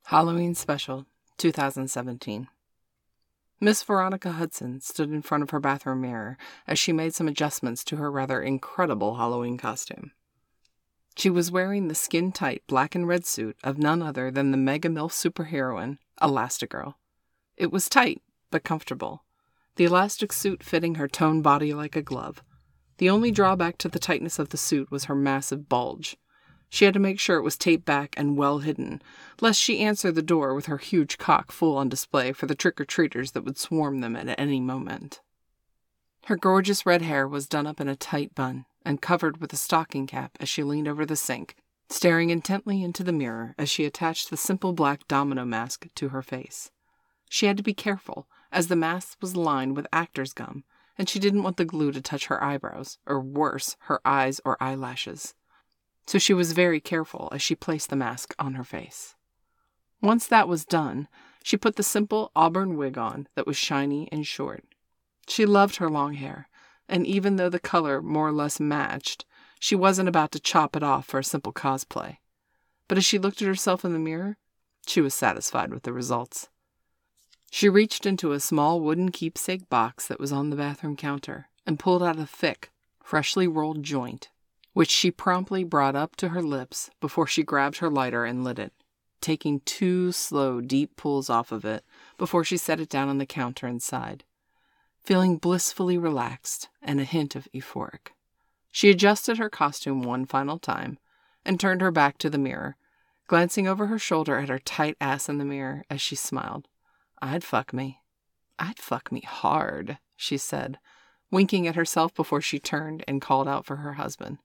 Halloween Special, 2017. Miss Veronica Hudson stood in front of her bathroom mirror as she made some adjustments to her rather incredible Halloween costume. She was wearing the skin-tight black and red suit of none other than the mega MILF superheroine, Elastigirl. It was tight, but comfortable, the elastic suit fitting her toned body like a glove. The only drawback to the tightness of the suit was her massive bulge. She had to make sure it was taped back and well hidden, lest she answer the door with her huge cock full on display for the trick-or-treaters that would swarm them at any moment. Her gorgeous red hair was done up in a tight bun and covered with a stocking cap as she leaned over the sink, staring intently into the mirror as she attached the simple black domino mask to her face. She had to be careful, as the mask was lined with actor's gum, and she didn't want the glue to touch her eyebrows, or worse, her eyes or eyelashes. So she was very careful as she placed the mask on her face. Once that was done, she put the simple auburn wig on that was shiny and short. She loved her long hair, and even though the color more or less matched, she wasn't about to chop it off for a simple cosplay. But as she looked at herself in the mirror, she was satisfied with the results. She reached into a small wooden keepsake box that was on the bathroom counter and pulled out a thick, freshly rolled joint, which she promptly brought up to her lips before she grabbed her lighter and lit it, taking 2 slow, deep pulls off of it before she set it down on the counter and sighed, feeling blissfully relaxed and a hint of euphoric. She adjusted her costume one final time and turned her back to the mirror, glancing over her shoulder at her tight ass in the mirror as she smiled. I'd fuck me hard, she said, winking at herself before she turned and called out for her husband.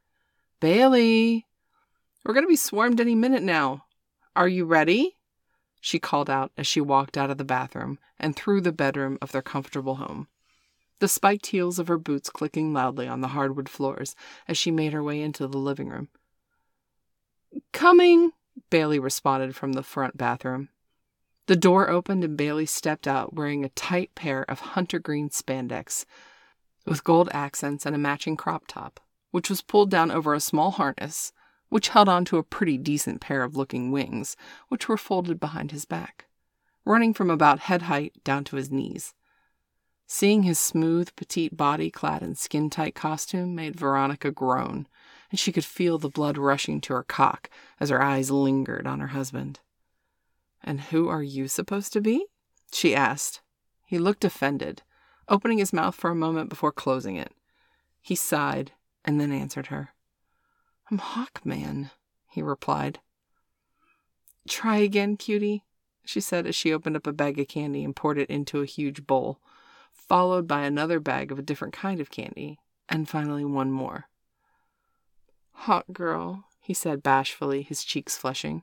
Bailey, we're going to be swarmed any minute now. Are you ready? She called out as she walked out of the bathroom and through the bedroom of their comfortable home, the spiked heels of her boots clicking loudly on the hardwood floors as she made her way into the living room. Coming, Bailey responded from the front bathroom. The door opened and Bailey stepped out wearing a tight pair of hunter green spandex with gold accents and a matching crop top, which was pulled down over a small harness, which held on to a pretty decent pair of looking wings, which were folded behind his back, running from about head height down to his knees. Seeing his smooth, petite body clad in skin-tight costume made Veronica groan, and she could feel the blood rushing to her cock as her eyes lingered on her husband. And who are you supposed to be? She asked. He looked offended, opening his mouth for a moment before closing it. He sighed and then answered her. I'm Hawkman, he replied. Try again, cutie, she said as she opened up a bag of candy and poured it into a huge bowl, followed by another bag of a different kind of candy, and finally one more. Hawk girl, he said bashfully, his cheeks flushing.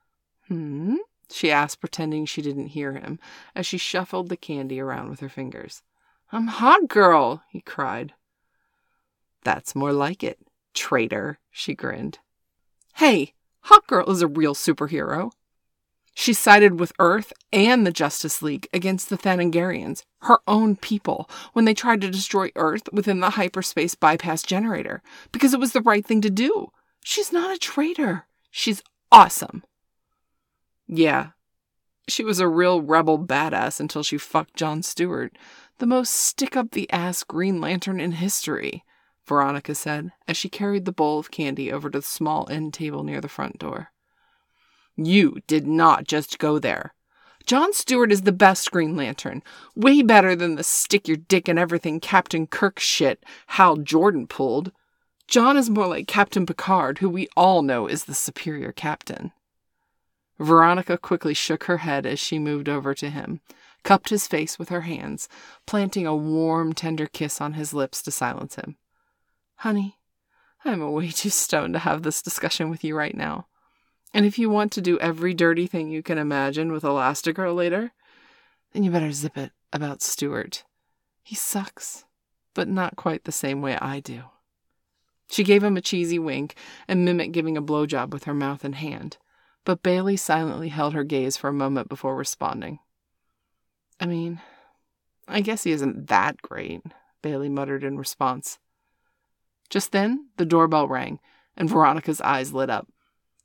She asked, pretending she didn't hear him, as she shuffled the candy around with her fingers. I'm Hawk girl, he cried. That's more like it, traitor, she grinned. Hey, Hawkgirl is a real superhero. She sided with Earth and the Justice League against the Thanagarians, her own people, when they tried to destroy Earth within the hyperspace bypass generator, because it was the right thing to do. She's not a traitor. She's awesome. Yeah, she was a real rebel badass until she fucked John Stewart, the most stick-up-the-ass Green Lantern in history, Veronica said, as she carried the bowl of candy over to the small end table near the front door. You did not just go there. John Stewart is the best Green Lantern, way better than the stick-your-dick-in-everything Captain Kirk shit Hal Jordan pulled. John is more like Captain Picard, who we all know is the superior captain. Veronica quickly shook her head as she moved over to him, cupped his face with her hands, planting a warm, tender kiss on his lips to silence him. Honey, I'm way too stoned to have this discussion with you right now. And if you want to do every dirty thing you can imagine with Elastigirl later, then you better zip it about Stewart. He sucks, but not quite the same way I do. She gave him a cheesy wink and mimicked giving a blowjob with her mouth and hand, but Bailey silently held her gaze for a moment before responding. I mean, I guess he isn't that great, Bailey muttered in response. Just then, the doorbell rang, and Veronica's eyes lit up.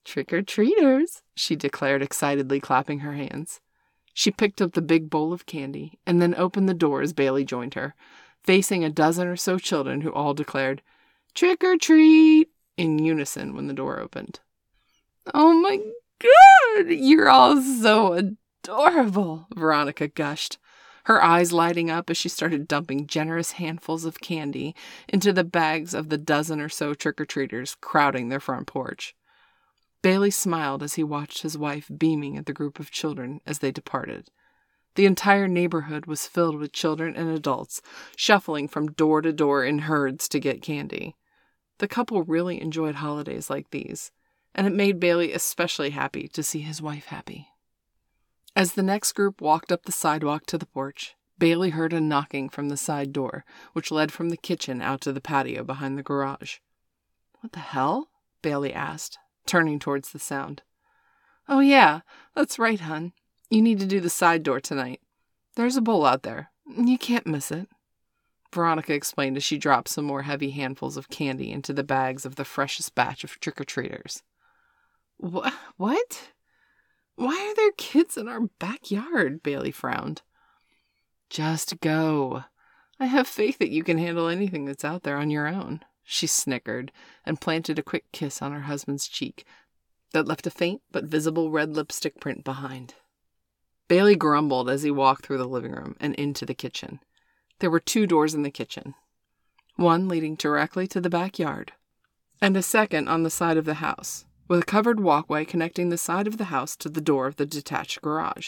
"Trick-or-treaters," she declared excitedly, clapping her hands. She picked up the big bowl of candy and then opened the door as Bailey joined her, facing a dozen or so children who all declared, "Trick-or-treat," in unison when the door opened. "Oh my God, you're all so adorable," Veronica gushed, her eyes lighting up as she started dumping generous handfuls of candy into the bags of the dozen or so trick-or-treaters crowding their front porch. Bailey smiled as he watched his wife beaming at the group of children as they departed. The entire neighborhood was filled with children and adults, shuffling from door to door in herds to get candy. The couple really enjoyed holidays like these, and it made Bailey especially happy to see his wife happy. As the next group walked up the sidewalk to the porch, Bailey heard a knocking from the side door, which led from the kitchen out to the patio behind the garage. "What the hell?" Bailey asked, turning towards the sound. "Oh yeah, that's right, hun. You need to do the side door tonight. There's a bowl out there. You can't miss it," Veronica explained as she dropped some more heavy handfuls of candy into the bags of the freshest batch of trick-or-treaters. What? Why are there kids in our backyard?" Bailey frowned. "Just go. I have faith that you can handle anything that's out there on your own," she snickered and planted a quick kiss on her husband's cheek that left a faint but visible red lipstick print behind. Bailey grumbled as he walked through the living room and into the kitchen. There were 2 doors in the kitchen, one leading directly to the backyard, and a second on the side of the house, with a covered walkway connecting the side of the house to the door of the detached garage.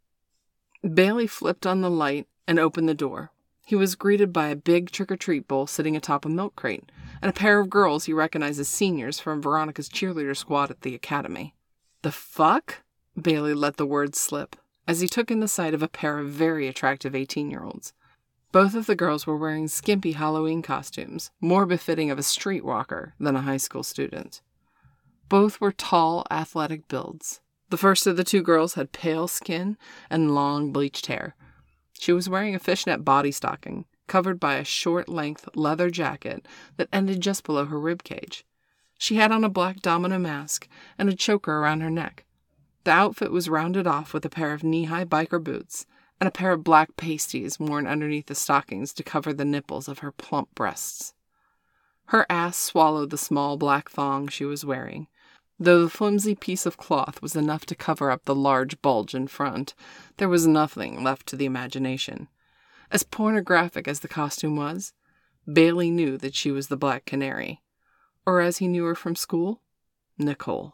Bailey flipped on the light and opened the door. He was greeted by a big trick-or-treat bowl sitting atop a milk crate, and a pair of girls he recognized as seniors from Veronica's cheerleader squad at the academy. "The fuck?" Bailey let the words slip, as he took in the sight of a pair of very attractive 18-year-olds. Both of the girls were wearing skimpy Halloween costumes, more befitting of a streetwalker than a high school student. Both were tall, athletic builds. The first of the 2 girls had pale skin and long, bleached hair. She was wearing a fishnet body stocking, covered by a short-length leather jacket that ended just below her ribcage. She had on a black domino mask and a choker around her neck. The outfit was rounded off with a pair of knee-high biker boots and a pair of black pasties worn underneath the stockings to cover the nipples of her plump breasts. Her ass swallowed the small black thong she was wearing. Though the flimsy piece of cloth was enough to cover up the large bulge in front, there was nothing left to the imagination. As pornographic as the costume was, Bailey knew that she was the Black Canary. Or as he knew her from school, Nicole.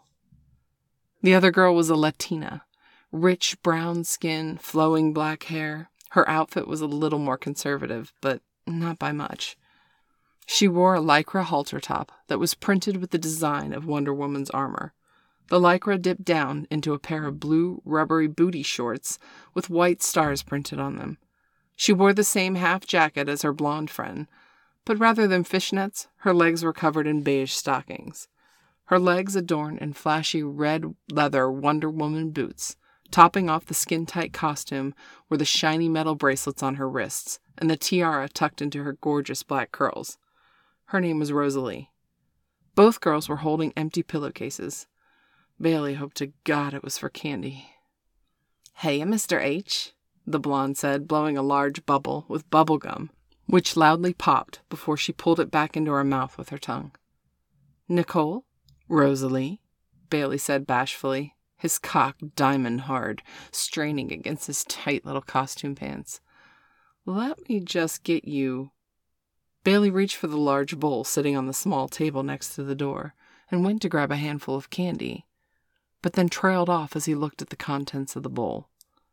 The other girl was a Latina. Rich brown skin, flowing black hair. Her outfit was a little more conservative, but not by much. She wore a lycra halter top that was printed with the design of Wonder Woman's armor. The lycra dipped down into a pair of blue, rubbery booty shorts with white stars printed on them. She wore the same half jacket as her blonde friend, but rather than fishnets, her legs were covered in beige stockings. Her legs adorned in flashy red leather Wonder Woman boots. Topping off the skin-tight costume were the shiny metal bracelets on her wrists and the tiara tucked into her gorgeous black curls. Her name was Rosalie. Both girls were holding empty pillowcases. Bailey hoped to God it was for candy. "Hey, Mr. H," the blonde said, blowing a large bubble with bubble gum, which loudly popped before she pulled it back into her mouth with her tongue. "Nicole? Rosalie?" Bailey said bashfully, his cock diamond hard, straining against his tight little costume pants. "Let me just get you." Bailey reached for the large bowl sitting on the small table next to the door and went to grab a handful of candy, but then trailed off as he looked at the contents of the bowl.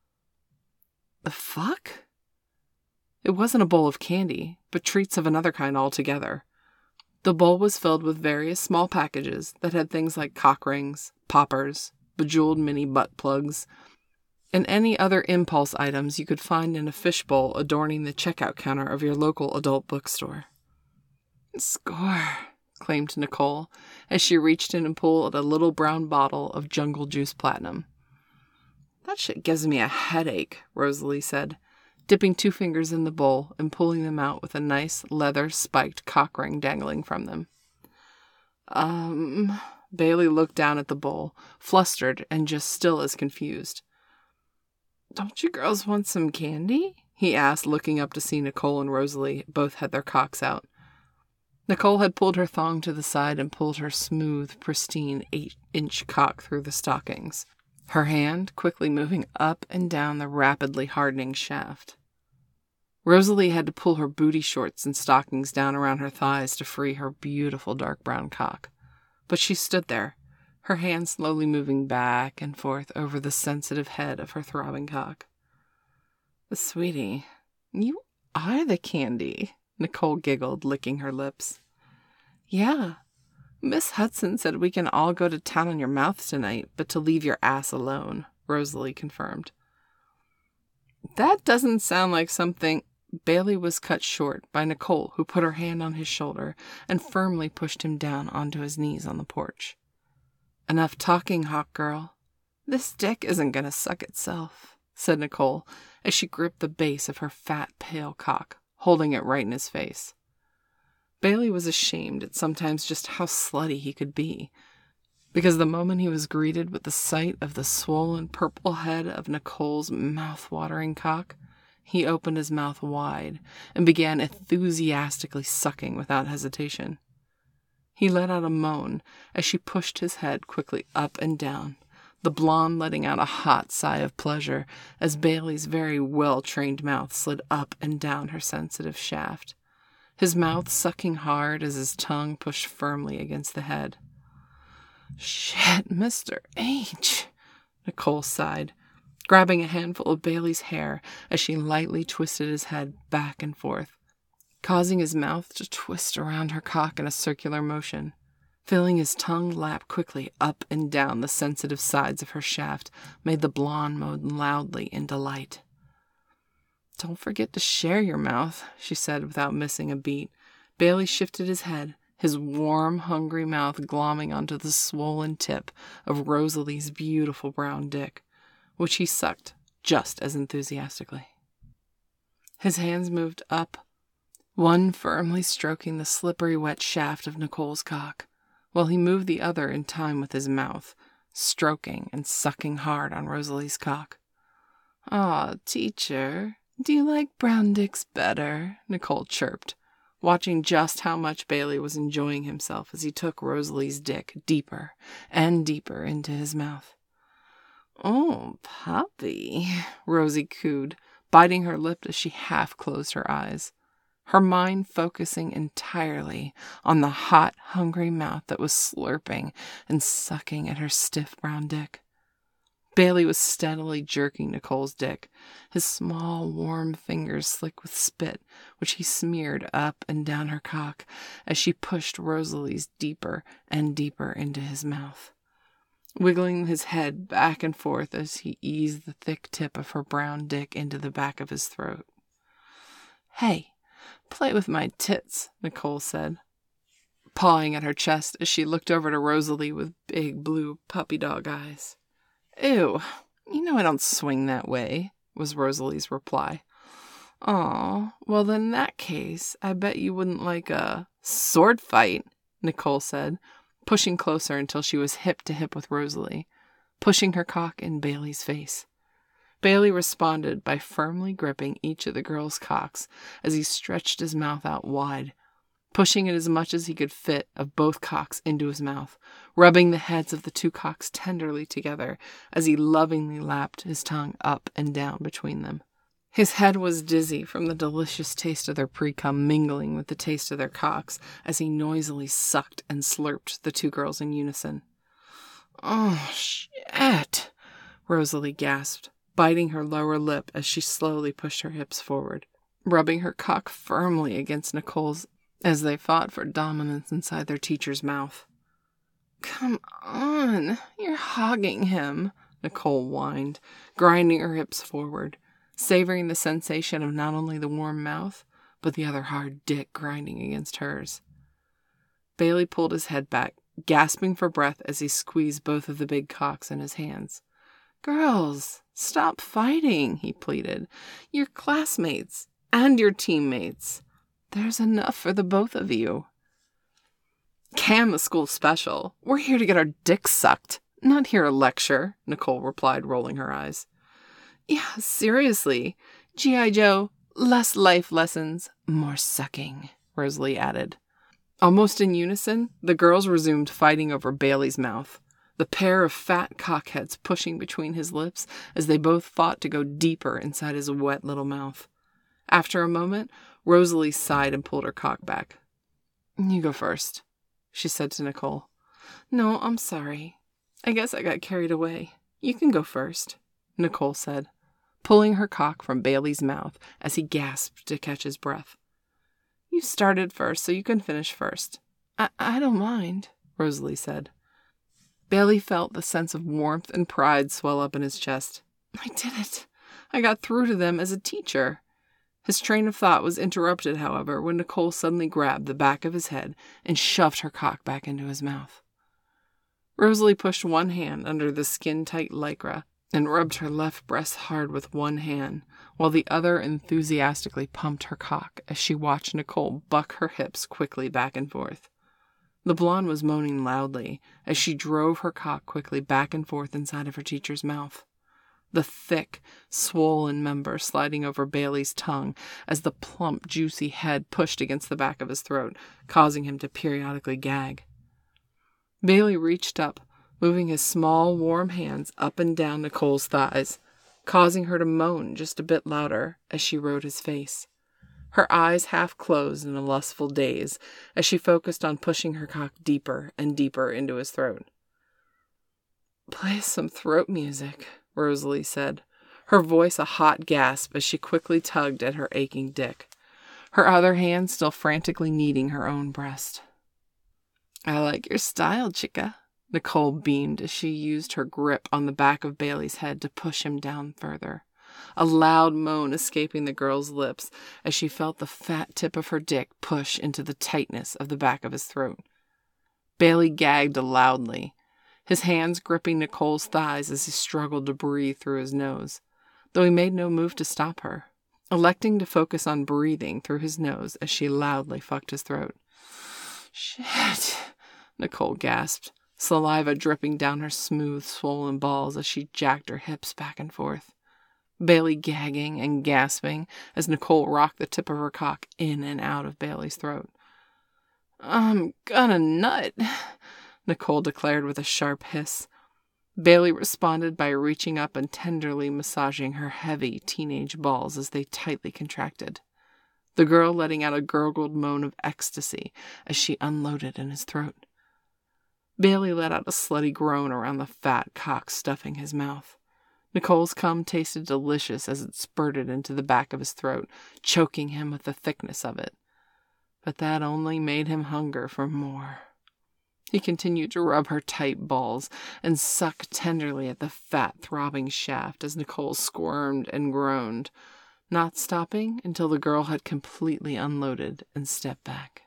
The fuck? It wasn't a bowl of candy, but treats of another kind altogether. The bowl was filled with various small packages that had things like cock rings, poppers, bejeweled mini butt plugs, and any other impulse items you could find in a fishbowl adorning the checkout counter of your local adult bookstore. "Score," claimed Nicole, as she reached in and pulled a little brown bottle of Jungle Juice Platinum. "That shit gives me a headache," Rosalie said, dipping 2 fingers in the bowl and pulling them out with a nice leather-spiked cock ring dangling from them. Bailey looked down at the bowl, flustered and just still as confused. "Don't you girls want some candy?" he asked, looking up to see Nicole and Rosalie both had their cocks out. Nicole had pulled her thong to the side and pulled her smooth, pristine 8-inch cock through the stockings, her hand quickly moving up and down the rapidly hardening shaft. Rosalie had to pull her booty shorts and stockings down around her thighs to free her beautiful dark brown cock. But she stood there, her hand slowly moving back and forth over the sensitive head of her throbbing cock. "Sweetie, you are the candy," Nicole giggled, licking her lips. "Yeah, Miss Hudson said we can all go to town on your mouth tonight, but to leave your ass alone," Rosalie confirmed. "That doesn't sound like something—" Bailey was cut short by Nicole, who put her hand on his shoulder and firmly pushed him down onto his knees on the porch. "Enough talking, hawk girl. This dick isn't going to suck itself," said Nicole as she gripped the base of her fat, pale cock, holding it right in his face. Bailey was ashamed at sometimes just how slutty he could be, because the moment he was greeted with the sight of the swollen purple head of Nicole's mouth-watering cock, he opened his mouth wide and began enthusiastically sucking without hesitation. He let out a moan as she pushed his head quickly up and down, the blonde letting out a hot sigh of pleasure as Bailey's very well-trained mouth slid up and down her sensitive shaft, his mouth sucking hard as his tongue pushed firmly against the head. "Shit, Mr. H," Nicole sighed, grabbing a handful of Bailey's hair as she lightly twisted his head back and forth, causing his mouth to twist around her cock in a circular motion. Feeling his tongue lap quickly up and down the sensitive sides of her shaft made the blonde moan loudly in delight. "Don't forget to share your mouth," she said without missing a beat. Bailey shifted his head, his warm, hungry mouth glomming onto the swollen tip of Rosalie's beautiful brown dick, which he sucked just as enthusiastically. His hands moved up, one firmly stroking the slippery wet shaft of Nicole's cock, while he moved the other in time with his mouth, stroking and sucking hard on Rosalie's cock. "Aw, teacher, do you like brown dicks better?" Nicole chirped, watching just how much Bailey was enjoying himself as he took Rosalie's dick deeper and deeper into his mouth. "Oh, puppy," Rosie cooed, biting her lip as she half closed her eyes, her mind focusing entirely on the hot, hungry mouth that was slurping and sucking at her stiff brown dick. Bailey was steadily jerking Nicole's dick, his small, warm fingers slick with spit, which he smeared up and down her cock as she pushed Rosalie's deeper and deeper into his mouth, wiggling his head back and forth as he eased the thick tip of her brown dick into the back of his throat. "Hey, play with my tits," Nicole said, pawing at her chest as she looked over to Rosalie with big blue puppy dog eyes. "Ew, you know I don't swing that way," was Rosalie's reply. "Aw, well then in that case, I bet you wouldn't like a sword fight," Nicole said, pushing closer until she was hip to hip with Rosalie, pushing her cock in Bailey's face. Bailey responded by firmly gripping each of the girls' cocks as he stretched his mouth out wide, pushing it as much as he could fit of both cocks into his mouth, rubbing the heads of the two cocks tenderly together as he lovingly lapped his tongue up and down between them. His head was dizzy from the delicious taste of their pre-cum mingling with the taste of their cocks as he noisily sucked and slurped the two girls in unison. "Oh, shit," Rosalie gasped, biting her lower lip as she slowly pushed her hips forward, rubbing her cock firmly against Nicole's as they fought for dominance inside their teacher's mouth. "Come on, you're hogging him," Nicole whined, grinding her hips forward, savoring the sensation of not only the warm mouth, but the other hard dick grinding against hers. Bailey pulled his head back, gasping for breath as he squeezed both of the big cocks in his hands. "Girls, stop fighting," he pleaded. "You're classmates and your teammates. There's enough for the both of you." Can the school special. We're here to get our dicks sucked, not here to lecture, Nicole replied, rolling her eyes. Yeah, seriously. G.I. Joe, less life lessons, more sucking, Rosalie added. Almost in unison, the girls resumed fighting over Bailey's mouth, the pair of fat cockheads pushing between his lips as they both fought to go deeper inside his wet little mouth. After a moment, Rosalie sighed and pulled her cock back. You go first, she said to Nicole. No, I'm sorry. I guess I got carried away. You can go first, Nicole said, pulling her cock from Bailey's mouth as he gasped to catch his breath. You started first, so you can finish first. I don't mind, Rosalie said. Bailey felt the sense of warmth and pride swell up in his chest. I did it. I got through to them as a teacher. His train of thought was interrupted, however, when Nicole suddenly grabbed the back of his head and shoved her cock back into his mouth. Rosalie pushed one hand under the skin-tight lycra and rubbed her left breast hard with one hand, while the other enthusiastically pumped her cock as she watched Nicole buck her hips quickly back and forth. The blonde was moaning loudly as she drove her cock quickly back and forth inside of her teacher's mouth, the thick, swollen member sliding over Bailey's tongue as the plump, juicy head pushed against the back of his throat, causing him to periodically gag. Bailey reached up, moving his small, warm hands up and down Nicole's thighs, causing her to moan just a bit louder as she rode his face. Her eyes half closed in a lustful daze as she focused on pushing her cock deeper and deeper into his throat. Play some throat music, Rosalie said, her voice a hot gasp as she quickly tugged at her aching dick, her other hand still frantically kneading her own breast. I like your style, chica, Nicole beamed as she used her grip on the back of Bailey's head to push him down further, a loud moan escaping the girl's lips as she felt the fat tip of her dick push into the tightness of the back of his throat. Bailey gagged loudly, his hands gripping Nicole's thighs as he struggled to breathe through his nose, though he made no move to stop her, electing to focus on breathing through his nose as she loudly fucked his throat. Shit, Nicole gasped, saliva dripping down her smooth, swollen balls as she jacked her hips back and forth. Bailey gagging and gasping as Nicole rocked the tip of her cock in and out of Bailey's throat. I'm gonna nut, Nicole declared with a sharp hiss. Bailey responded by reaching up and tenderly massaging her heavy teenage balls as they tightly contracted, the girl letting out a gurgled moan of ecstasy as she unloaded in his throat. Bailey let out a slutty groan around the fat cock stuffing his mouth. Nicole's cum tasted delicious as it spurted into the back of his throat, choking him with the thickness of it. But that only made him hunger for more. He continued to rub her tight balls and suck tenderly at the fat, throbbing shaft as Nicole squirmed and groaned, not stopping until the girl had completely unloaded and stepped back.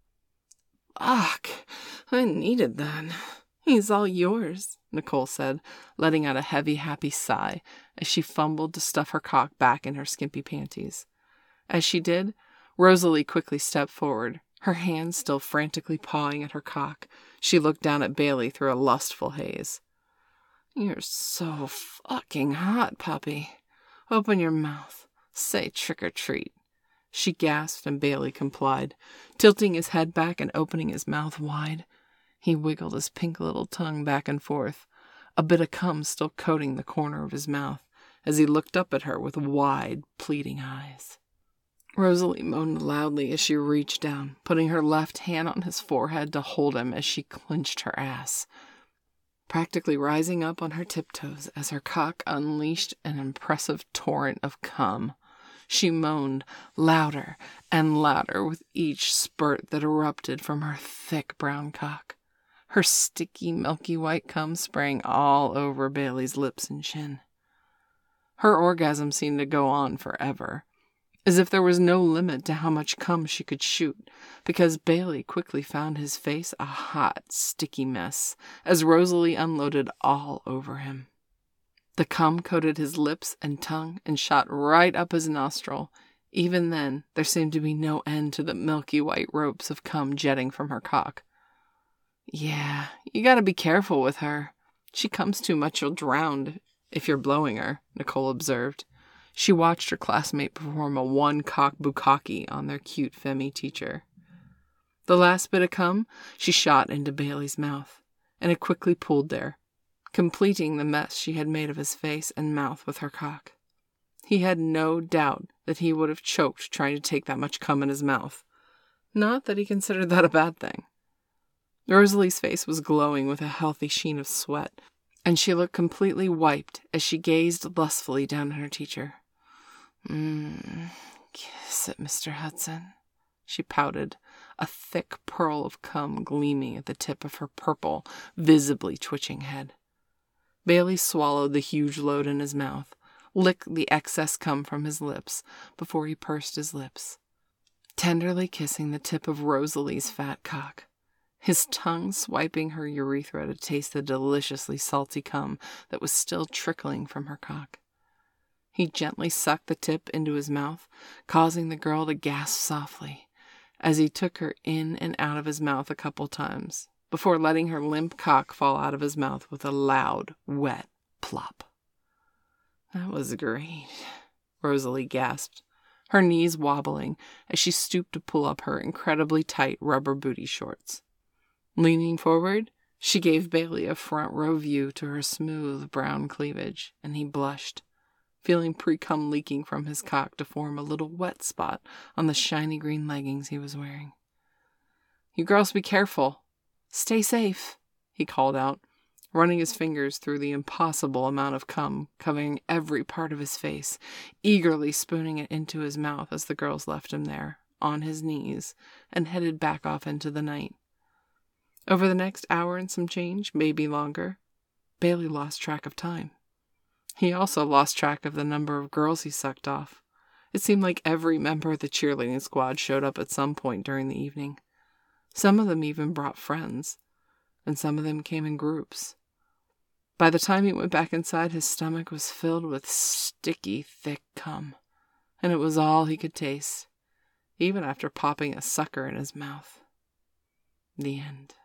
Fuck, I needed that. He's all yours, Nicole said, letting out a heavy, happy sigh as she fumbled to stuff her cock back in her skimpy panties. As she did, Rosalie quickly stepped forward, her hands still frantically pawing at her cock. She looked down at Bailey through a lustful haze. You're so fucking hot, puppy. Open your mouth. Say trick or treat. She gasped and Bailey complied, tilting his head back and opening his mouth wide. He wiggled his pink little tongue back and forth, a bit of cum still coating the corner of his mouth, as he looked up at her with wide, pleading eyes. Rosalie moaned loudly as she reached down, putting her left hand on his forehead to hold him as she clenched her ass, practically rising up on her tiptoes as her cock unleashed an impressive torrent of cum. She moaned louder and louder with each spurt that erupted from her thick brown cock, her sticky, milky white cum spraying all over Bailey's lips and chin. Her orgasm seemed to go on forever, as if there was no limit to how much cum she could shoot, because Bailey quickly found his face a hot, sticky mess as Rosalie unloaded all over him. The cum coated his lips and tongue and shot right up his nostril. Even then, there seemed to be no end to the milky white ropes of cum jetting from her cock. Yeah, you gotta be careful with her. She comes too much, you'll drown if you're blowing her, Nicole observed. She watched her classmate perform a one-cock bukkake on their cute femme teacher. The last bit of cum she shot into Bailey's mouth, and it quickly pooled there, completing the mess she had made of his face and mouth with her cock. He had no doubt that he would have choked trying to take that much cum in his mouth. Not that he considered that a bad thing. Rosalie's face was glowing with a healthy sheen of sweat, and she looked completely wiped as she gazed lustfully down at her teacher. Kiss it, Mr. Hudson, she pouted, a thick pearl of cum gleaming at the tip of her purple, visibly twitching head. Bailey swallowed the huge load in his mouth, licked the excess cum from his lips before he pursed his lips, tenderly kissing the tip of Rosalie's fat cock, his tongue swiping her urethra to taste the deliciously salty cum that was still trickling from her cock. He gently sucked the tip into his mouth, causing the girl to gasp softly as he took her in and out of his mouth a couple times, before letting her limp cock fall out of his mouth with a loud, wet plop. That was great, Rosalie gasped, her knees wobbling as she stooped to pull up her incredibly tight rubber booty shorts. Leaning forward, she gave Bailey a front row view to her smooth brown cleavage, and he blushed, feeling pre-cum leaking from his cock to form a little wet spot on the shiny green leggings he was wearing. You girls be careful. Stay safe, he called out, running his fingers through the impossible amount of cum covering every part of his face, eagerly spooning it into his mouth as the girls left him there, on his knees, and headed back off into the night. Over the next hour and some change, maybe longer, Bailey lost track of time. He also lost track of the number of girls he sucked off. It seemed like every member of the cheerleading squad showed up at some point during the evening. Some of them even brought friends, and some of them came in groups. By the time he went back inside, his stomach was filled with sticky, thick cum, and it was all he could taste, even after popping a sucker in his mouth. The end.